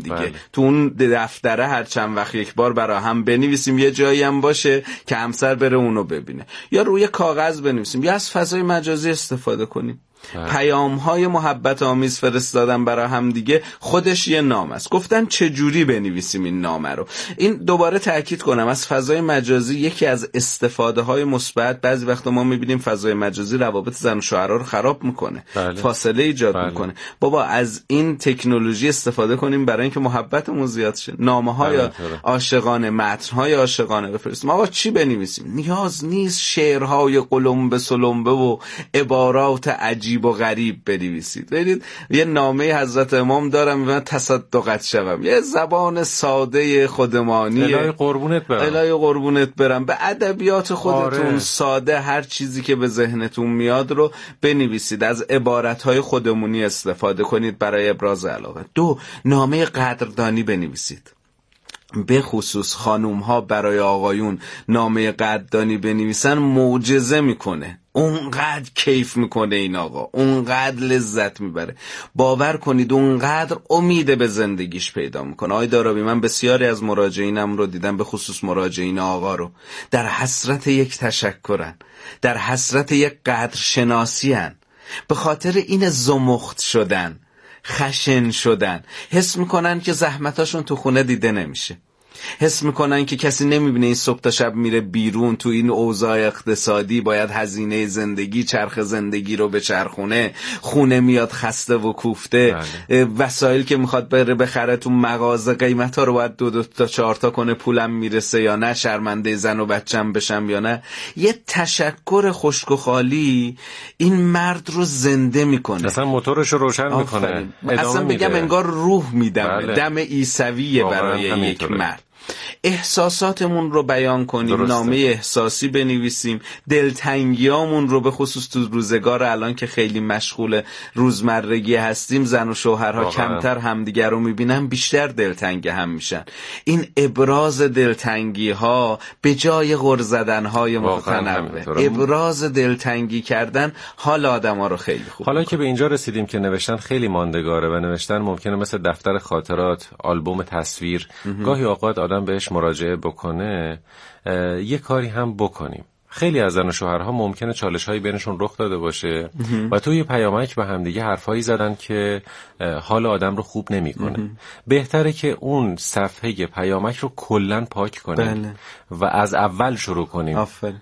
دیگه. تو اون دفتره هر چند وقت یک بار برای هم بنویسیم، یه جایی هم باشه که همسر بره اونو ببینه، یا روی کاغذ بنویسیم، یا از فضای مجازی استفاده کنیم. پیام‌های محبت آمیز فرستادن برای هم دیگه خودش یه نام است. گفتن چه جوری بنویسیم این نامه رو. این دوباره تاکید کنم، از فضای مجازی یکی از استفاده‌های مثبت، بعضی وقتا ما می‌بینیم فضای مجازی روابط زن و شوهرها رو خراب می‌کنه، فاصله ایجاد می‌کنه. بابا از این تکنولوژی استفاده کنیم برای اینکه محبتمون زیاد شه. نامه‌های عاشقانه، متن‌های عاشقانه بفرستیم. آقا چی بنویسیم؟ نیاز نیست شعرهای قلمبه سلمبه و عبارات عجیب و غریب بنویسید. ببینید یه نامه حضرت امام دارم، من تصدقت شوم، یه زبان ساده خودمانی، الهی قربونت برم، به ادبیات خودتون ساده هر چیزی که به ذهنتون میاد رو بنویسید، از عبارت‌های خودمونی استفاده کنید برای ابراز علاقه. 2. نامه قدردانی بنویسید. به خصوص خانوم ها برای آقایون نامه قدردانی بنویسن معجزه میکنه. اونقدر کیف میکنه این آقا، اونقدر لذت میبره، باور کنید اونقدر امید به زندگیش پیدا میکنه. آقای دارابی، من بسیاری از مراجعینم رو دیدم، به خصوص مراجعین آقا رو، در حسرت یک تشکرن، در حسرت یک قدرشناسی هن، به خاطر این زمخت شدن، خشن شدن، حس میکنن که زحمتاشون تو خونه دیده نمیشه، حس میکنن که کسی نمیبینه این صبح تا شب میره بیرون، تو این اوضاع اقتصادی باید هزینه زندگی، چرخ زندگی رو به چرخونه، خونه میاد خسته و کوفته، وسایل که میخواد بره بخره تو مغازه قیمتا رو باید 2 تا 4 تا کنه، پولم میرسه یا نه، شرمنده زن و بچم بشم یا نه. یه تشکر خشک و خالی این مرد رو زنده میکنه، اصلا موتورش رو روشن میکنه، اصلا بگم انگار روح میدمه، دم عیسویه برای یک مرد. احساساتمون رو بیان کنیم، نامه احساسی بنویسیم، دلتنگیامون رو، به خصوص تو روزگار الان که خیلی مشغول روزمرگی هستیم، زن و شوهرها کمتر همدیگر رو میبینن، بیشتر دلتنگ هم میشن. این ابراز دلتنگی ها به جای غر زدن های متنوع، ابراز دلتنگی کردن حال آدم ها رو خیلی خوب حالا که به اینجا رسیدیم که نوشتن خیلی ماندگاره و نوشتن ممکنه مثل دفتر خاطرات، آلبوم تصویر، گاهی اوقات آدم بهش مراجعه بکنه، یه کاری هم بکنیم. خیلی از زن و شوهرها ممکنه چالش‌هایی بینشون رخ داده باشه و توی پیامک به هم دیگه حرفایی زدن که حال آدم رو خوب نمی‌کنه. بهتره که اون صفحه پیامک رو کلاً پاک کنیم و از اول شروع کنیم.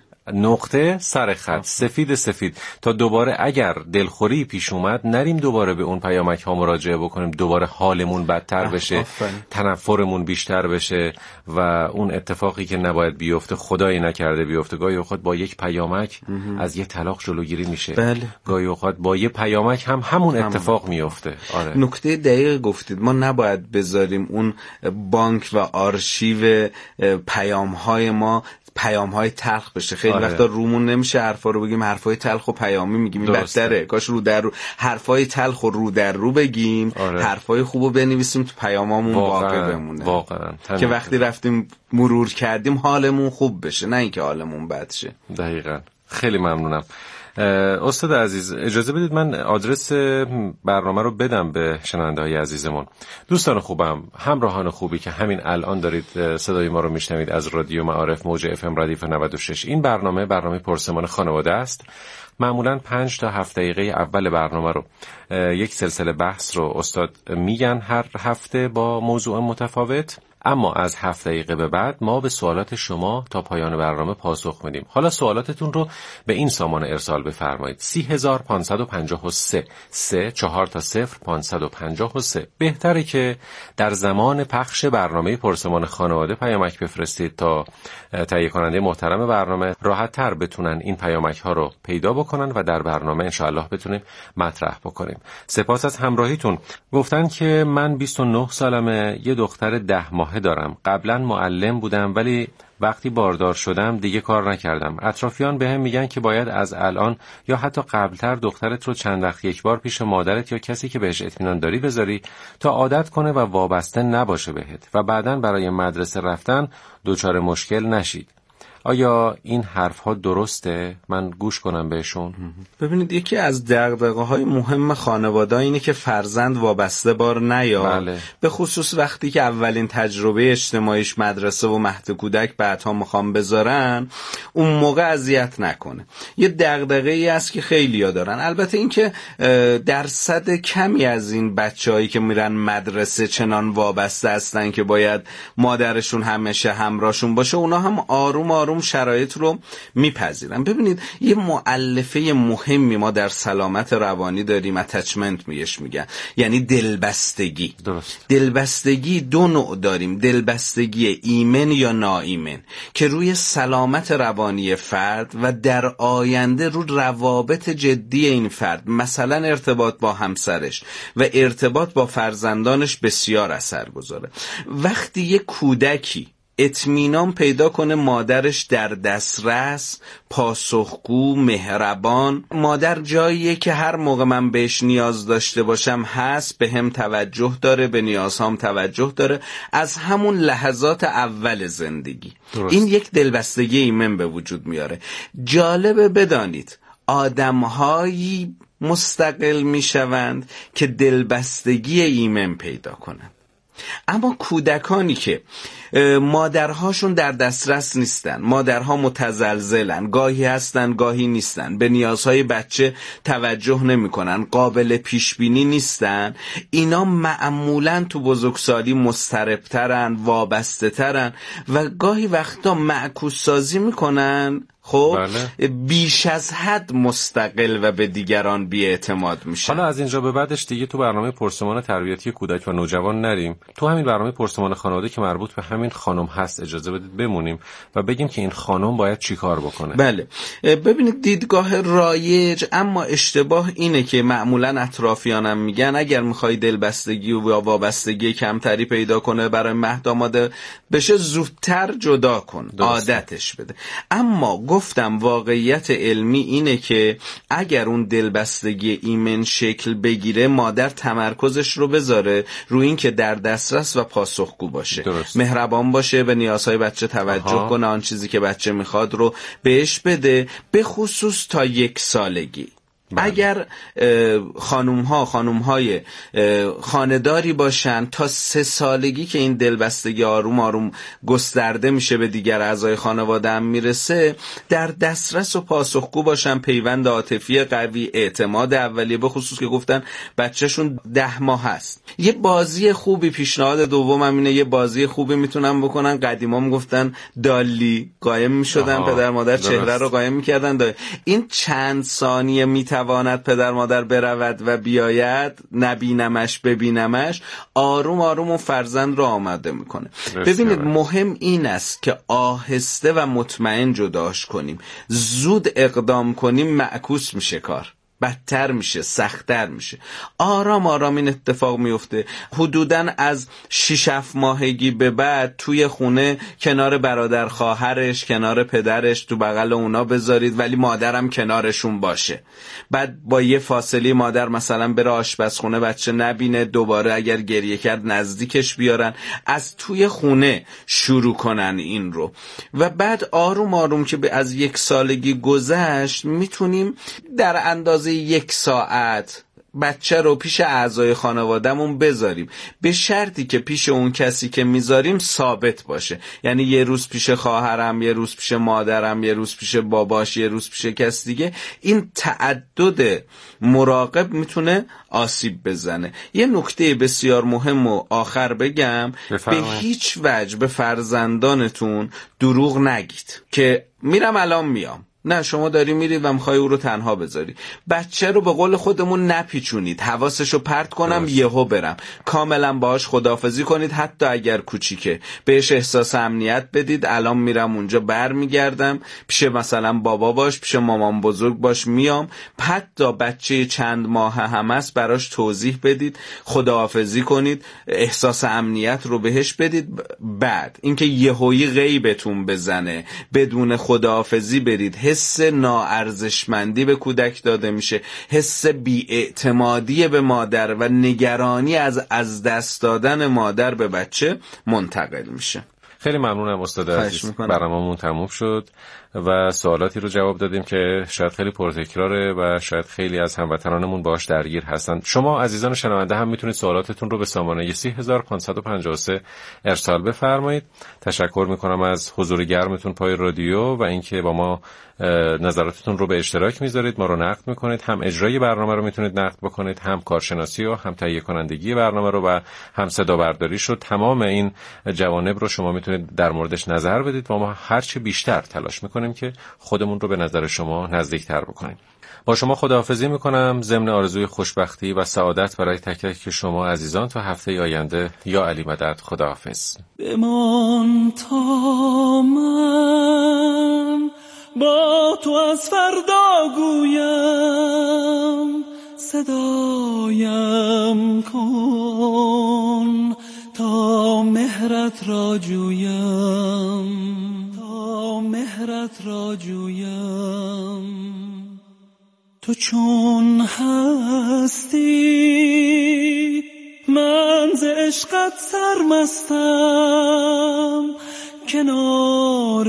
نقطه سر خط، سفید تا دوباره اگر دلخوری پیش اومد نریم دوباره به اون پیامک ها مراجعه بکنیم، دوباره حالمون بدتر بشه، تنفرمون بیشتر بشه و اون اتفاقی که نباید بیفته خدایی نکرده بیفته. گاهی اوقات با یک پیامک از یه طلاق جلوگیری میشه، گاهی اوقات با یه پیامک هم همون اتفاق میفته. نکته دقیق گفتید، ما نباید بذاریم اون بانک و آرشیو پیام های ما پیام‌های تلخ بشه. خیلی وقتا رومون نمیشه حرفا رو بگیم، حرفای تلخ و پیامی میگیم، این بهتره. کاش رو در رو حرفای تلخ و رو در رو بگیم، حرفای خوبو بنویسیم تو پیامامون واقع بمونه، واقعا که وقتی رفتیم مرور کردیم حالمون خوب بشه، نه اینکه حالمون بد شه. دقیقاً. خیلی ممنونم. استاد عزیز، اجازه بدید من آدرس برنامه رو بدم به شنونده‌های عزیزمون. دوستان خوبم، همراهان خوبی که همین الان دارید صدای ما رو میشنوید از رادیو معارف موج اف ام ردیف 96. این برنامه پرسمان خانواده است. معمولاً 5 تا 7 دقیقه اول برنامه رو یک سلسله بحث رو استاد میگن هر هفته با موضوع متفاوت، اما از 7 دقیقه به بعد ما به سوالات شما تا پایان برنامه پاسخ میدیم. حالا سوالاتتون رو به این سامان ارسال بفرمایید: 30553 553. بهتره که در زمان پخش برنامه پرسمان خانواده پیامک بفرستید تا تهیه کننده محترم برنامه راحت تر بتونن این پیامک ها رو پیدا بکنن و در برنامه انشاءالله بتونیم مطرح بکنیم. سپاس از همراهیتون. گفتن که من 29 سالمه، یه دختر 10 ماهه دارم. قبلا معلم بودم ولی وقتی باردار شدم دیگه کار نکردم. اطرافیان بهم میگن که باید از الان یا حتی قبلتر دخترت رو چند وقت یک بار پیش مادرت یا کسی که بهش اطمینان داری بذاری تا عادت کنه و وابسته نباشه بهت و بعداً برای مدرسه رفتن دچار مشکل نشید. آیا این حرف‌ها درسته؟ من گوش کنم بهشون؟ ببینید یکی از دغدغه‌های مهم خانواده اینه که فرزند وابسته بار نیاد. بله. به خصوص وقتی که اولین تجربه اجتماعیش مدرسه و مهد کودک بعدها میخوام بذارن، اون موقع اذیت نکنه. یه دغدغه‌ای است که خیلی‌ها دارن. البته این که درصد کمی از این بچه‌هایی که میرن مدرسه چنان وابسته هستن که باید مادرشون همیشه همراهشون باشه، اونا هم آروم آروم شرایط رو میپذیرن. ببینید یه مؤلفه مهمی ما در سلامت روانی داریم، اتچمنت میگن، یعنی دلبستگی. درست. دلبستگی دو نوع داریم، دلبستگی ایمن یا ناایمن، که روی سلامت روانی فرد و در آینده رو روابط جدی این فرد، مثلا ارتباط با همسرش و ارتباط با فرزندانش بسیار اثر گذاره. وقتی یک کودکی اطمینان پیدا کنه مادرش در دسترس، پاسخگو، مهربان، مادر جاییه که هر موقع من بهش نیاز داشته باشم هست، به هم توجه داره، به نیازهام توجه داره، از همون لحظات اول زندگی. درست. این یک دلبستگی ایمن به وجود میاره. جالبه بدانید آدم‌هایی مستقل میشوند که دلبستگی ایمن پیدا کنند. اما کودکانی که مادرهاشون در دسترس نیستن، مادرها متزلزلن، گاهی هستن گاهی نیستن، به نیازهای بچه توجه نمی کنن، قابل پیشبینی نیستن، اینا معمولاً تو بزرگسالی مضطرب‌ترن، وابسته-ترن و گاهی وقتا معکوس سازی میکنن. خب بله. بیش از حد مستقل و به دیگران بی‌اعتماد میشن. حالا از اینجا به بعدش دیگه تو برنامه پرسمان تربیتی کودک و نوجوان نریم، تو همین برنامه پرسمان خانواده که مربوط به همین خانم هست اجازه بدید بمونیم و بگیم که این خانم باید چی کار بکنه. بله. ببینید دیدگاه رایج اما اشتباه اینه که معمولا اطرافیانم میگن اگر میخوای دلبستگی و وابستگی کمتری پیدا کنه برای مهد آماده بشه، زودتر جدا کن. درسته. عادتش بده. اما گفتم واقعیت علمی اینه که اگر اون دلبستگی ایمن شکل بگیره، مادر تمرکزش رو بذاره روی این که در دسترس و پاسخگو باشه. درست. مهربان باشه، به نیازهای بچه توجه کنه، آن چیزی که بچه میخواد رو بهش بده، به خصوص تا 1 سالگی. بله. اگر خانوم‌های خانه‌داری باشن تا 3 سالگی که این دلبستگی آروم آروم گسترده میشه، به دیگر اعضای خانواده هم میرسه، در دسترس و پاسخگو باشن، پیوند عاطفی قوی، اعتماد اولیه، به خصوص که گفتن بچهشون 10 ماه هست. یه بازی خوبی، پیشنهاد دومم اینه، یه بازی خوبی میتونن بکنن. قدیما میگفتن دالی قایم میشدن، پدر مادر چهره رو قایم میکردن. این چند ثانیه میتواند پدر مادر برود و بیاید، نبینمش ببینمش، آروم آروم و فرزند رو آماده میکنه. ببینید مهم این است که آهسته و مطمئن جداش کنیم. زود اقدام کنیم معکوس میشه کار، بدتر میشه، سخت‌تر میشه. آرام آرام این اتفاق میفته. حدوداً از 6-7 ماهگی به بعد توی خونه کنار برادر خواهرش، کنار پدرش، تو بغل اونا بذارید، ولی مادرم کنارشون باشه. بعد با یه فاصله مادر مثلا بره آشپزخونه، بچه نبینه، دوباره اگر گریه کرد نزدیکش بیارن، از توی خونه شروع کنن این رو. و بعد آروم آروم که از 1 سالگی گذشت، میتونیم در اندازه 1 ساعت بچه رو پیش اعضای خانوادهمون بذاریم، به شرطی که پیش اون کسی که میذاریم ثابت باشه. یعنی یه روز پیش خواهرم، یه روز پیش مادرم، یه روز پیش باباش، یه روز پیش کس دیگه. این تعدد مراقب میتونه آسیب بزنه. یه نکته بسیار مهم و آخر بگم، به هیچ وجه به فرزندانتون دروغ نگید که میرم الان میام. نه، شما داری میرید و میخوای او رو تنها بذاری. بچه رو به قول خودمون نپیچونید، حواسشو پرت کنم یهو برم. کاملا باهاش خداحافظی کنید، حتی اگر کوچیکه. بهش احساس امنیت بدید، الان میرم اونجا، برمیگردم، پیش مثلا بابا باش، پیش مامان بزرگ باش، میام. حتی بچه چند ماه هم است براش توضیح بدید، خداحافظی کنید، احساس امنیت رو بهش بدید. بعد اینکه یهویی غیبتون بزنه، بدون خداحافظی برید، حس ناارزشمندی به کودک داده میشه، حس بی‌اعتمادی به مادر و نگرانی از دست دادن مادر به بچه منتقل میشه. خیلی ممنونم استاد عزیز. برنامه‌مون تموم شد و سوالاتی رو جواب دادیم که شاید خیلی پرتکراره و شاید خیلی از هموطنانمون باهاش درگیر هستن. شما عزیزان شنونده هم میتونید سوالاتتون رو به سامانه 30553 ارسال بفرمایید. تشکر میکنم از حضور گرمتون پای رادیو و اینکه با ما نظراتتون رو به اشتراک میذارید، ما رو نقد میکنید. هم اجرای برنامه رو میتونید نقد بکنید، هم کارشناسی و هم تهیه کنندگی برنامه رو و هم صدا برداری شد. تمام این جوانب رو شما میتونید در موردش نظر بدید و ما هرچه بیشتر تلاش میکنیم که خودمون رو به نظر شما نزدیکتر بکنیم. با شما خداحافظی میکنم ضمن آرزوی خوشبختی و سعادت برای تک تک شما عزیزان تا هفته آینده. یا علی مدد. خداحافظ. بمان تا من با تو از فردا گویم، صدایم کن تا مهرت را جویم، تا مهرت را جویم. تو چون هستی من ز عشقت سرمستم، کنار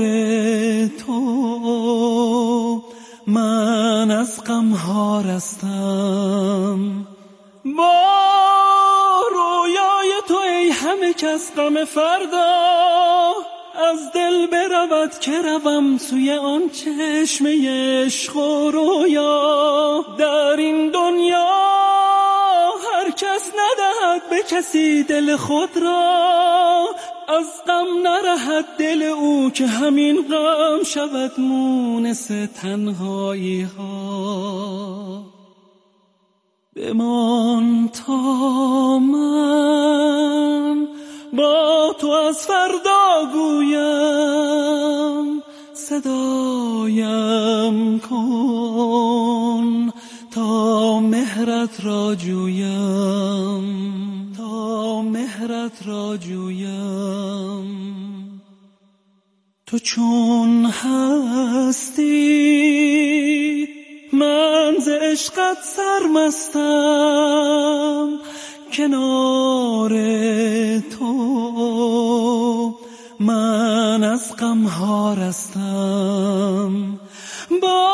تو من از غم ها رستم. با رویای تو ای همه کس غم فردا از دل برود که روم سوی آن چشمه عشق و رویا. در این دنیا هر کس ندهد به کسی دل خود را، از غم نرهد دل او که همین غم شود مونس تنهایی ها. بمان تا من با تو از فردا گویم، صدایم کن تا مهرت را جویم، تا مهرت را جویم. تو چون هستی من ز عشقت سرمستم، کنار تو من از غم ها رستم. با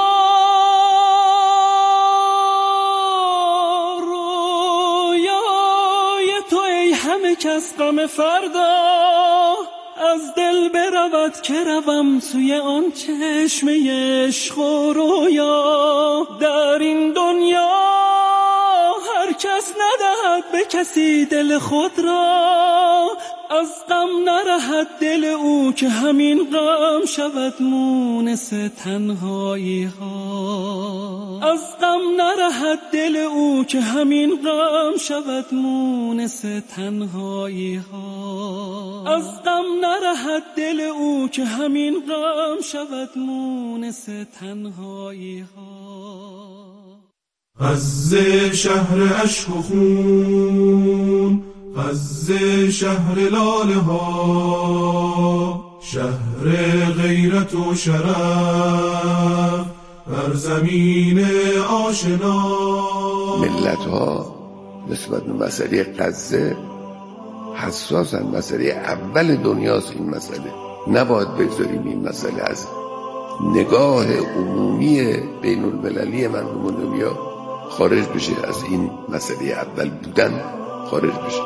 رویای تو ای همه کس غم فردا از دل برود که روم سوی آن چشمه عشق و رویا. در این دنیا هر کس ندهد به کسی دل خود را، از غم نرهد دل او که همین غم شود مونس تنهایی ها. از غم نرهد دل او که همین غم شود مونس تنهایی ها. از غم نرهد دل او که همین غم شود مونس تنهایی ها. از شهر عشق و خون، از شهر لاله ها، شهر غیرت و شرف بر زمین آشنا. ملت ها نسبت به مسئله غزه حساسن. مسئله اول دنیاست این مسئله. نباید بگذاریم این مسئله از نگاه عمومی بین المللی مردم دنیا خارج بشه، از این مسئله اول بودن خارج بشه.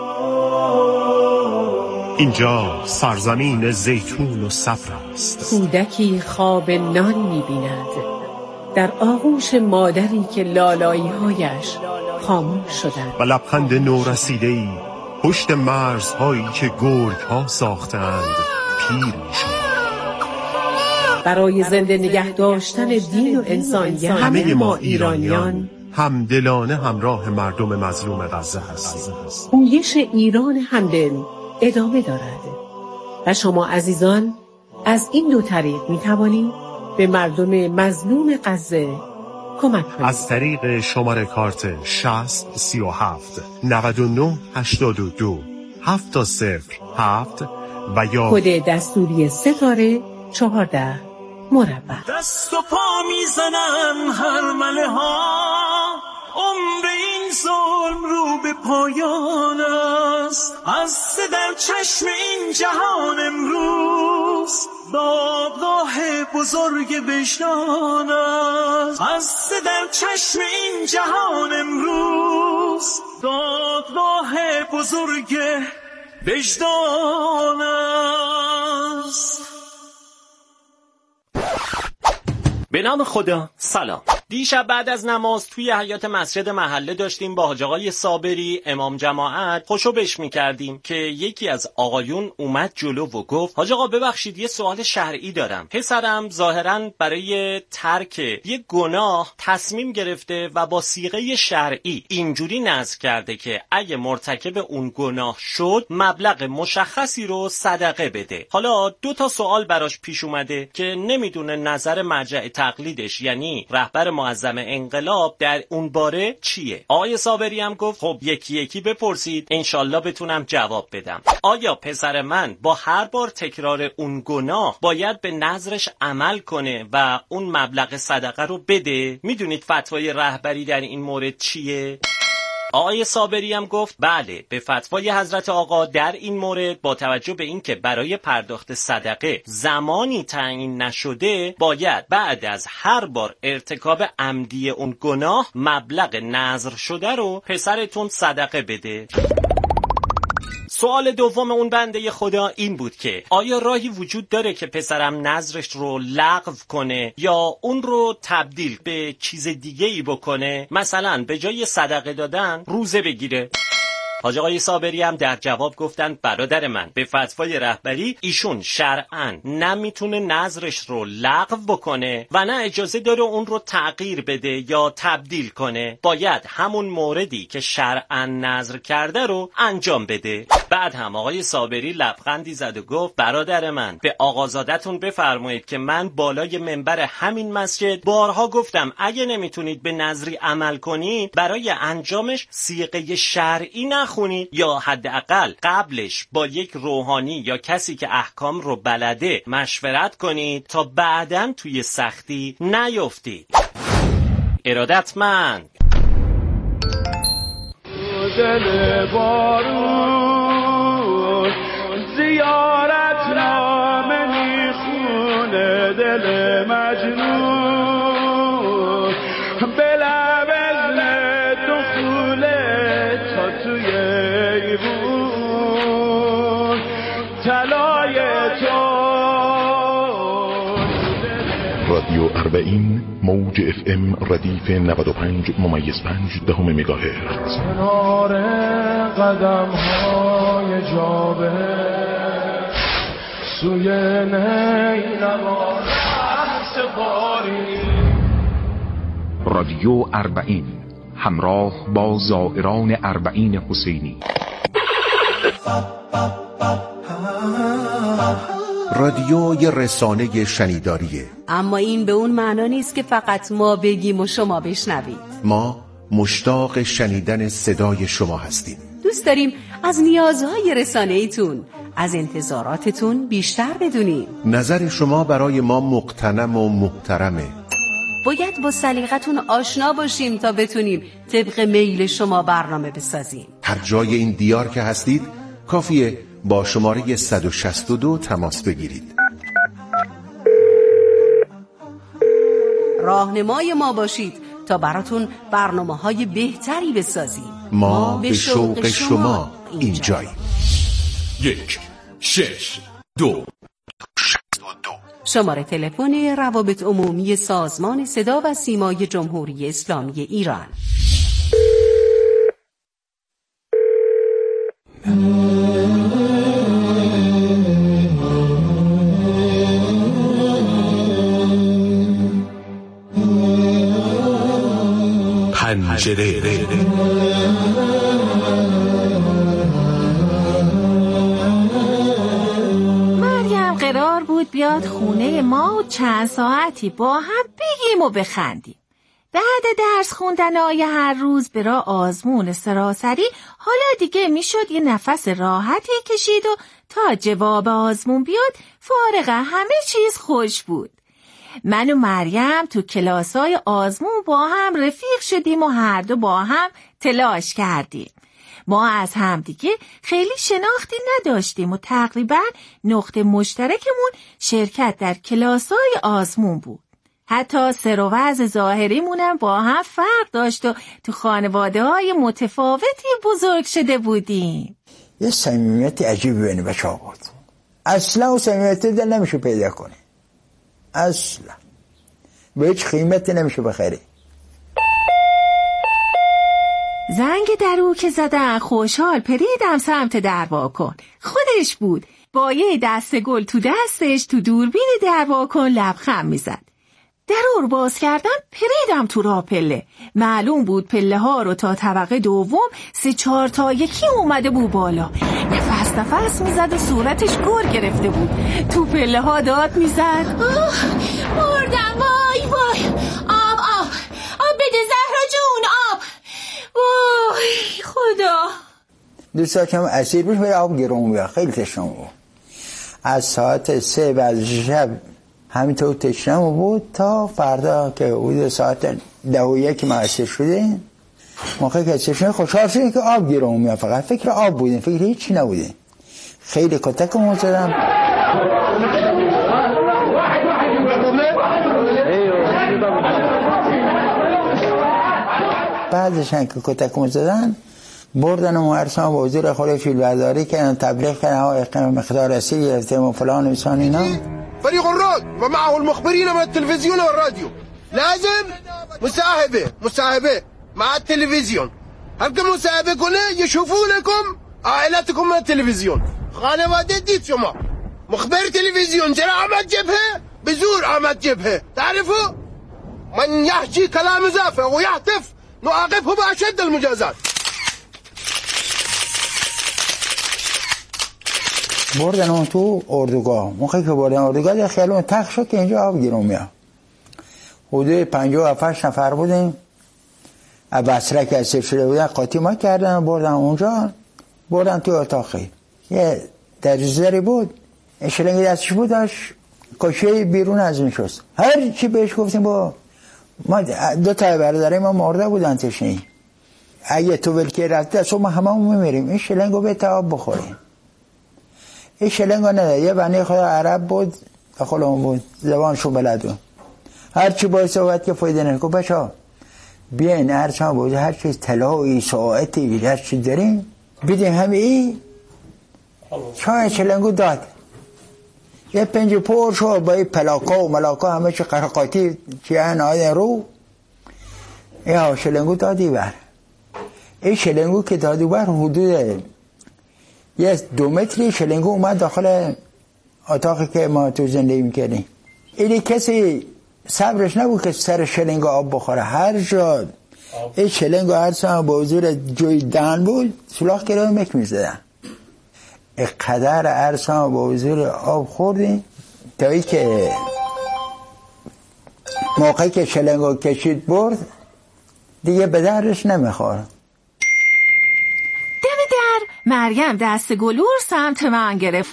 اینجا سرزمین زیتون و صبر است. کودکی خواب نان می‌بیند در آغوش مادری که لالایی‌هایش خاموش شدند و لبخند نورسیده‌ای پشت مرزهایی که گرگ‌ها ساختند پیر می‌شد. برای زنده نگه داشتن دین و انسانیت همه ما ایرانیان همدلانه همراه مردم مظلوم غزه هستیم. پویش ایران همدل ادامه دارد و شما عزیزان از این دو طریق می توانید به مردم مظلوم غزه کمک کنید. از طریق شماره کارت 6037 99 82 707 و یا کد دستوری ستاره 14 مربع. دست و پا میزنن هر مله ها، عمر این این ظلم رو به پایان است، از در چشم این جهان امروز دادگاه بزرگ وجدان است، از در چشم این جهان امروز دادگاه بزرگ وجدان است. به نام خدا. سلام. دیشب بعد از نماز توی حیاط مسجد محله داشتیم با حاج آقای صابری امام جماعت خوشوبش میکردیم که یکی از آقایون اومد جلو و گفت حاج آقا ببخشید یه سوال شرعی دارم. پسرم ظاهراً برای ترک یه گناه تصمیم گرفته و با صیغه شرعی اینجوری نذر کرده که اگه مرتکب اون گناه شد مبلغ مشخصی رو صدقه بده. حالا 2 سوال براش پیش اومده که نمیدونه نظر مرجع تقلیدش یعنی رهبر معظم انقلاب در اون باره چیه. آقای صابری هم گفت خب یکی یکی بپرسید انشالله بتونم جواب بدم. آیا پسر من با هر بار تکرار اون گناه باید به نظرش عمل کنه و اون مبلغ صدقه رو بده؟ میدونید فتوای رهبری در این مورد چیه؟ آقای صابری هم گفت بله، به فتوای حضرت آقا در این مورد با توجه به اینکه برای پرداخت صدقه زمانی تعیین نشده باید بعد از هر بار ارتکاب عمدی اون گناه مبلغ نذر شده رو پسرتون صدقه بده. سوال دوم اون بنده خدا این بود که آیا راهی وجود داره که پسرم نذرش رو لغو کنه یا اون رو تبدیل به چیز دیگه‌ای بکنه، مثلا به جای صدقه دادن روزه بگیره؟ حاج آقای صابری هم در جواب گفتند برادر من به فتوای رهبری ایشون شرعاً نمیتونه نذرش رو لغو بکنه و نه اجازه داره اون رو تغییر بده یا تبدیل کنه، باید همون موردی که شرعاً نذر کرده رو انجام بده. بعد هم آقای صابری لبخندی زد و گفت برادر من به آقازادتون بفرمایید که من بالای منبر همین مسجد بارها گفتم اگه نمیتونید به نذری عمل کنید برای انجامش صیغه شرعی نخونید یا حداقل قبلش با یک روحانی یا کسی که احکام رو بلده مشورت کنید تا بعداً توی سختی نیفتید. ارادتمند. دل بارون زیارت نامه میخونه، دل مجنون به لب اذن دخوله تا توی ایوون طلای تو. رادیو 40 موج FM ردیف 95.5 مگاهرتز. کنار قدم های جابه سوی نیلوان سپاری. رادیو 40 همراه با زائران 40 حسینی. رادیو یه رسانه شنیداریه، اما این به اون معنا نیست که فقط ما بگیم و شما بشنوید. ما مشتاق شنیدن صدای شما هستیم. دوست داریم از نیازهای رسانه‌ایتون، از انتظاراتتون بیشتر بدونیم. نظر شما برای ما مقتنم و محترمه. باید با سلیقتون آشنا باشیم تا بتونیم طبق میل شما برنامه بسازیم. هر جای این دیار که هستید کافیه با شماره 162 تماس بگیرید. راهنمای ما باشید تا براتون برنامه‌های بهتری بسازیم. ما به شوق شما اینجاییم. 1 6 2 شماره تلفن روابط عمومی سازمان صدا و سیمای جمهوری اسلامی ایران. پنجره. مریم قرار بود بیاد خونه ما و چند ساعتی با هم بگیم و بخندیم. بعد درس خوندن آیه هر روز برا آزمون سراسری حالا دیگه میشد یه نفس راحتی کشید و تا جواب آزمون بیاد فارغ همه چیز خوش بود. من و مریم تو کلاسای آزمون با هم رفیق شدیم و هر دو با هم تلاش کردیم. ما از همدیگه خیلی شناختی نداشتیم و تقریبا نقطه مشترکمون شرکت در کلاسای آزمون بود. حتی سر و وضع ظاهریمونم با هم فرق داشت و تو خانواده‌های متفاوتی بزرگ شده بودیم. یه صمیمیت عجیبی بین بچه‌ها بود. اصلا اون صمیمیت دل نمیشه پیدا کنی. اصلا به هیچ قیمتی نمیشه بخری. زنگ درو که زدن خوشحال پریدم سمت در واکن. خودش بود با یه دسته گل تو دستش تو دوربین در واکن لبخند میزد. درو رو باز کردم پریدم تو راه پله. معلوم بود پله ها رو تا طبقه دوم 3-4 تا یکی اومده بود بالا. نفس میزد و صورتش گر گرفته بود. تو پله ها داد میزد مردم. وای آب بده زهرا جون، آب. وای خدا. دوست داشتم اسیر بشه به آب گرون بیاد. خیلی تشنم بود. از ساعت 3 بعد شب همینطور تشنم بود تا فردا که حدود ساعت 10:01 ما اسیر شدیم. موقعی که اسیر شدیم خوشحال شدیم که آب گیرمون میاد. فقط فکر آب بودیم، فکر هیچی نبودیم. خیلی کتکمون زدم. بعدش هم که کتکمون زدن بردن و مرسان با حضور خود فیلمبرداری کردن، تبلیغ کردن مقدار اسیر گرفتیم و فلان و بسان اینا. فريق الراد ومعه المخبرين من التلفزيون والراديو لازم مساهبة مع التلفزيون. همكم مساهبة كنا يشوفونكم عائلاتكم من التلفزيون. خانواده ديت شما مخبر تلفزيون جرى عمد جبهة بزور عمد جبهة. تعرفوا من يحكي كلام زافة ويحتف نعاقبه بأشد المجازات. بردن اون تو اردوگاه. موقعی که بردن اردوگاه در خیالون تخت شد که اینجا آب گیرون میاد. حدود 57 نفر بودیم. بصره که اسیر شده بودن قاطی ما کردن و بردن اونجا. بردن تو اتاقی یه دریزری بود، شلنگی دستش بود، داشت کشه بیرون از این شست. هر چی بهش گفتیم با ما 2 تا برادرای ما مرده بودن تشنه‌ای. اگه تو ولکه رفت دست ما هممون میمیریم. این شلنگو به آب بخوریم. این شلنگو نداره. یه بنی خدا عرب بود، داخلمون بود، زبانشو بلد بود. هر چی باید صحبت که فایده نکنه. بچه‌ها بیاین هر چی بود، هر چی طلایی ساعتی هر چی داریم بدیم. همه این چای شلنگو داد. یه پنج پر شد با این پلاکا و ملاکا همه چی قرقاتی چیه نهایده رو. این شلنگو دادی بر. این شلنگو که دادی بر حدود 2 متری شلنگو اومد داخل اتاقی که ما تو زندگی میکردیم. اینی کسی صبرش نبود که سر شلنگو آب بخوره. هر جا این شلنگو هر سان با حضور جوی دهن بود سلاخ کرده و مک میزدن. قدر ارسان با حضور آب خوردیم تا ای که موقعی که شلنگو کشید برد دیگه به درش نمیخور. دم در مریم دست گلور سمت من گرفت.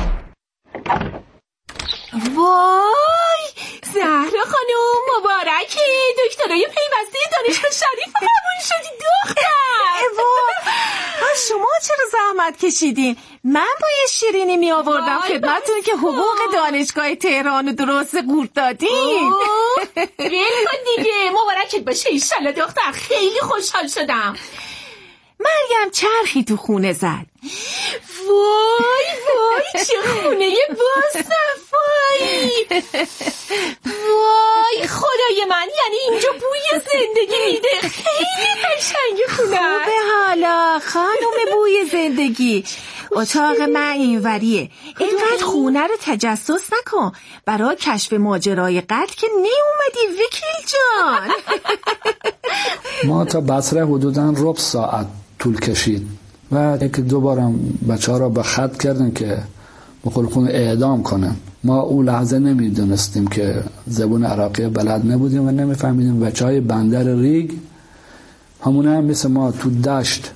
وای زهرا خانم مبارکه، دکترای پیوسته دانشگاه شریف قبول شدی دختر. شما چرا زحمت کشیدین؟ من باید شیرینی می آوردم خدمتون که حقوق دانشگاه تهران رو درست قورت دادین. ول کن دیگه، مبارکت باشه ایشالله دختر، خیلی خوشحال شدم. مریم چرخی تو خونه زد. وای چه خونه باصفایی. وای خدای من، یعنی اینجا بوی زندگی میده. خیلی قشنگ خونه. خوبه حالا خانم بوی زندگی. اتاق من اینوریه. اینقدر خونه رو تجسس نکن. برای کشف ماجرای قتل که نیومدی وکیل جان. ما تا بصره حدوداً ربع ساعت طول کشید و یک 2 بارم بچه‌ها را به خط کردن که بقول خون اعدام کنن. ما اون لحظه نمیدونستیم که زبان عراقی بلد نبودیم و نمیفهمیدیم. بچه‌های بندر ریگ همون هم مثل ما تو دشت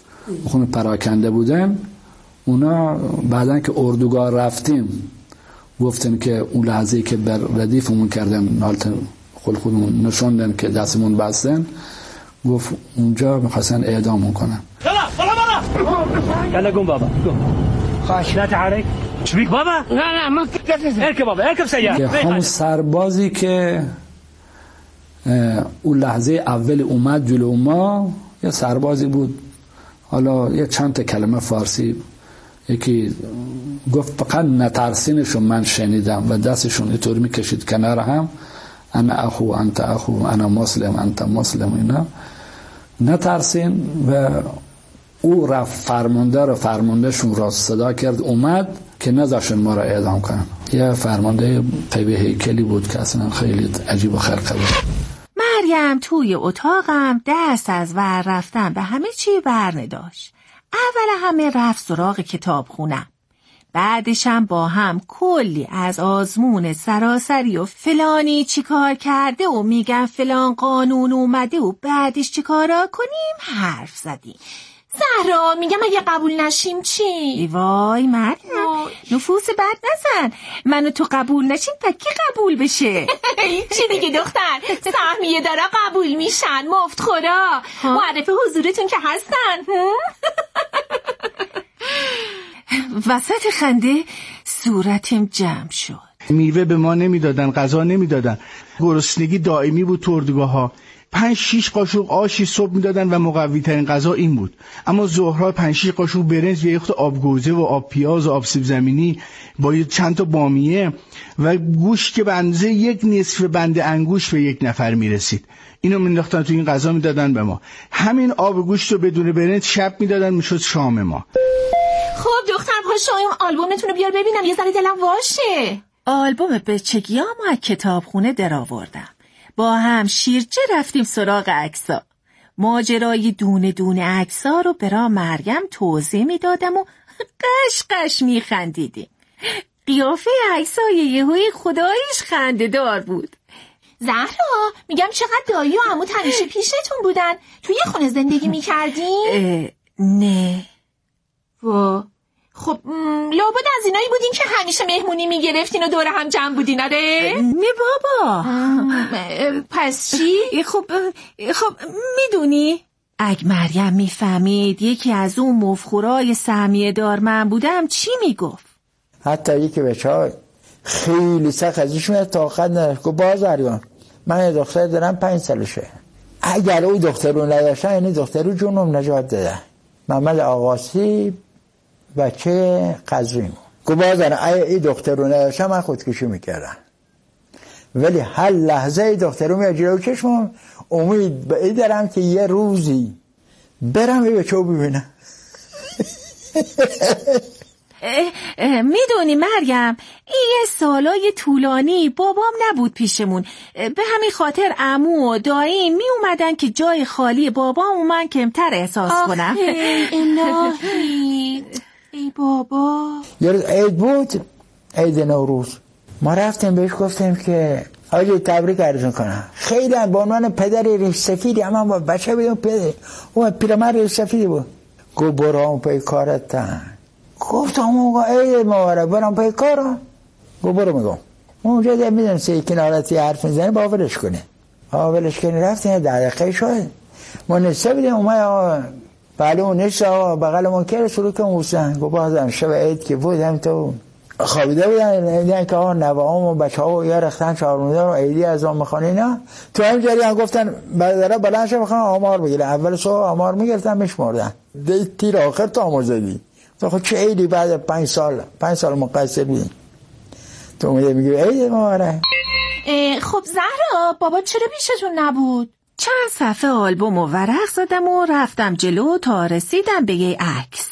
خون پراکنده بودن. اونا بعدن که اردوگاه رفتیم گفتن که اون لحظه که بر ردیفمون کردن حالت خودمون نشوندن که دستمون بستن، گفت اونجا میخواستن اعدامون کنن. يلا قوم بابا قوم خاش لا تعارك شبيك بابا لا ما اركب بابا اركب سيارة. همون سربازی که اون لحظه اول اومد جلو ما یه سربازی بود، حالا یه چند تا کلمه فارسی یکی گفت فقط نترسینشون من شنیدم و دستشون اینطور میکشید کنار هم، انا اخو انت اخو انا مسلم انت مسلم، اینا نترسین. و او رفت فرماندهشون را صدا کرد اومد که نذاشن ما را اعدام کنن. یه فرمانده قوی هیکلی بود که اصلا خیلی عجیب و خلقه بود. مریم توی اتاقم دست از ور رفتن به همه چی برنداشت. اول همه رفت سراغ کتاب خونم، بعدشم با هم کلی از آزمون سراسری و فلانی چی کار کرده و میگن فلان قانون اومده و بعدش چی کارا کنیم حرف زدیم. زهرا میگم اگه قبول نشیم چی؟ وای مریم نفوس بد نزن، منو تو قبول نشیم تا کی قبول بشه؟ چی دیگه دختر، سهمیه داره قبول میشن مفت خورا. معرف حضورتون که هستن. وسط خنده صورتم جمع شد. میوه به ما نمیدادن، غذا نمیدادن، گرسنگی دائمی بود تو اردوگاه‌ها. 5-6 قاشق آشی صبح میدادن و مقوی ترین غذا این بود. اما ظهرها 5-6 قاشق برنج و یه خورده آب گوجه و آب پیاز و آب سیب زمینی با چند تا بامیه و گوشت که به اندازه یک نصف بند انگوش به یک نفر میرسید. اینو مینداختن تو این غذا میدادن به ما. همین آب گوشت رو بدون برنج شب میدادن، میشد شام ما. خب دختر پاشو این آلبومتون رو بیار ببینم، یه ذره دلم واشه. آلبوم بچگیامو از کتابخونه درآوردم. با هم شیرجه رفتیم سراغ عکسا. ماجرای دونه دونه عکسا رو برا مریم توضیح میدادم و قش میخندیدیم. قیافه عکسای یهویی خداییش خنده‌دار بود. زهرا میگم چقدر دایی و عمو همیشه پیشتون بودن؟ توی یه خونه زندگی میکردین؟ نه. وا خب لابد از اینایی بودین که همیشه مهمونی میگرفتین و دور هم جمع بودین آره؟ نه بابا. پس چی؟ خب میدونی اگه مریم میفهمید یکی از اون مفخورای سهمیه دار من بودم چی میگفت؟ حتی یکی بچه‌ها خیلی سخت ازشون طاقت نداشت. گفت بازاریان من یه دختر دارم 5 سالشه، اگر اون دختر رو نداشتن یعنی دختر رو جونم نجات دادن. محمد آقاسی بچه قزوین گفت بازاریان اگه این دختر رو نداشتن من خودکشی میکردم، ولی هر لحظه این دختر رو میاد جلو چشمم، امید به این دارم که یه روزی برم این بچه رو ببینم. میدونی مریم این یه سالای طولانی بابام نبود پیشمون، به همین خاطر عمو و دایی می اومدن که جای خالی بابام من کمتر احساس کنم. الهی ای بابا. یه روز عید بود، عید نوروز، ما رفتیم بهش گفتیم که آجی تبریک عرض کنم. خیلی با عنوان پدر ریش سفیدی، اما با بچه بیدیم پدر اون پیرمرد ریش سفیدی بود. گفت برام پی کارت تن. گفتم اونگاه عید مبارک برام پی کارم. گفت برو میگم اونجا ده میدونم سی کنارتی حرف میزنی باولش کنی. باولش کنی. رفتیم 10 دقیقه شد ما نسته بیدیم اومد بله اون نشته بغل ما کرد شروع که موسن. گفت بازم شب عید که بود هم تو خوابیده بودن دیدن که نوهام و بچه ها یه رختن چهارمونده رو عیدی از آن میخوانی نه تو هم جاری هم گفتن برادره بلنشه میخوان آمار بگیرن. اول صبح آمار میگرفتن میشمردن تیر آخر تو آمار زدی. تو خود چه عیدی بعد 5 سال مقصر بودیم تو میگی عید مبارک. خب زهرا بابا چرا پیشتون نبود؟ چند صفحه آلبوم و ورق زدم و رفتم جلو تا رسیدم به یه عکس.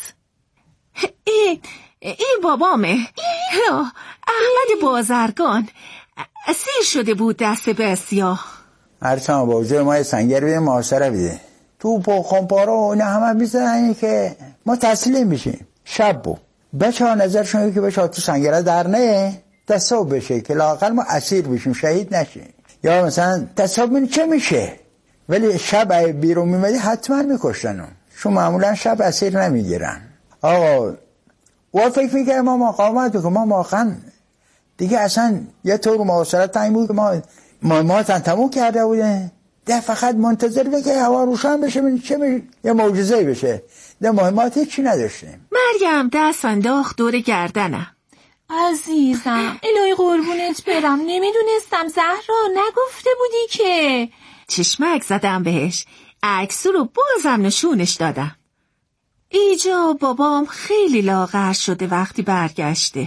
این بابامه، احمد بازرگان. اسیر شده بود دست به اسیا. هرچند با وجود ما سنگر بیده محاصره بیده تو با خمپارا و اینا همه بیزنن که ما تسلیم بشیم. شب بود بچه ها نظرشون که بچه ها تو سنگره در نه تصاب بشه که لااقل ما اسیر بشیم شهید نشیم، یا مثلا تصاب بینی چه میشه. ولی شب اگه بیرون میمدی حتما میکشتن چون معمولا شب اسیر نمیگیرن. آقا و فکر میکنه ما مقاومت بکنم. ما واقعا دیگه اصلا یه طور مواصلات تنگ بود که ما تموم کرده بودن، ده فقط منتظر بود که هوا روشن بشه چه یه معجزه‌ای بشه. ده مهمات هیچی نداشتیم. مریم دست انداخت دور گردنم. عزیزم الهی قربونت برم، نمیدونستم زهرا، نگفته بودی که. چشمک زدم بهش، عکسو رو بازم نشونش دادم. ایجا بابام خیلی لاغر شده وقتی برگشته.